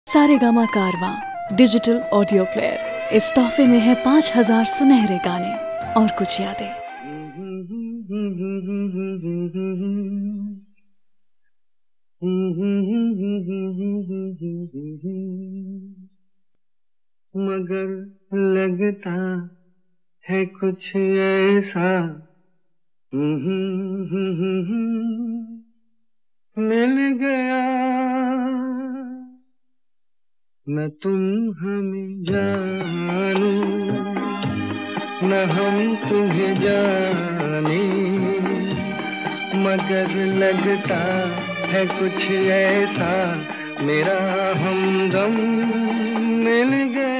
सारेगामा कारवां digital audio player. इस तोहफे में है 5000 सुनहरे गाने और कुछ यादें। मगर लगता है कुछ ऐसा मिल गया, न तुम हमें जानो न हम तुम्हें जाने, मगर लगता है कुछ ऐसा मेरा हमदम मिल गया।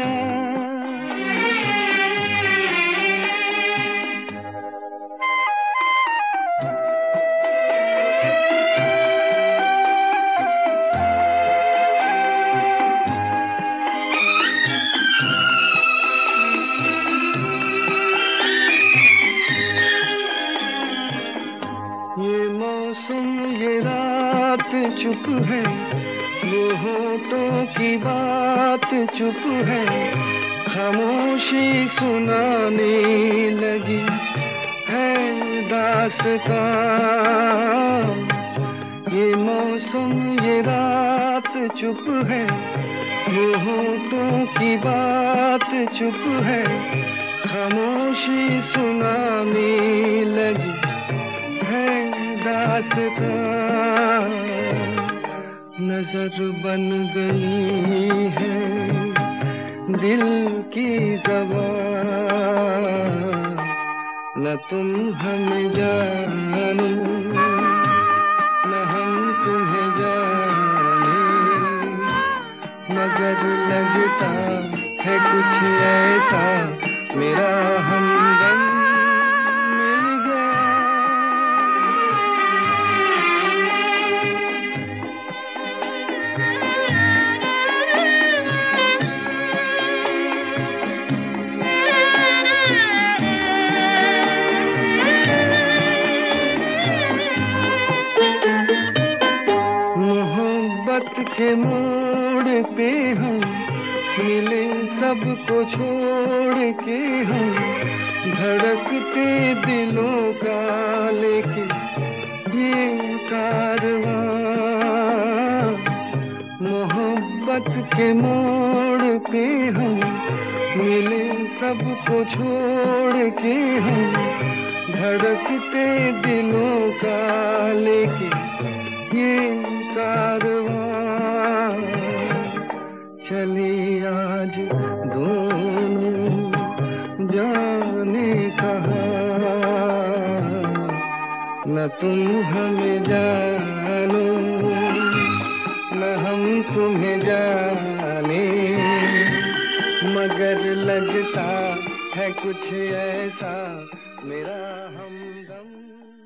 ये मौसम ये रात चुप है, वो होठों की बात चुप है, खामोशी सुनाने लगी है दास्तां। ये मौसम ये रात चुप है, वो होठों की बात चुप है, खामोशी सुनाने लगी है दास्तां। नजर बन गई है दिल की ज़बान, न तुम हमें जानो न हम तुम्हें जाने, मगर लगता है कुछ ऐसा मेरा हमदम मिल गया। मोहब्बत के मोड़ पे हम मिले, सबको छोड़ के हम धड़कते दिलों का लेके ये कारवां। मोहब्बत के मोड़ पे हम मिले, सबको छोड़ के हम धड़कते दिलों का लेके ये कारवां। चले आज दोनों जाने कहाँ, न तुम हमें जानो न हम तुम्हें जाने, मगर लगता है कुछ ऐसा मेरा हमदम।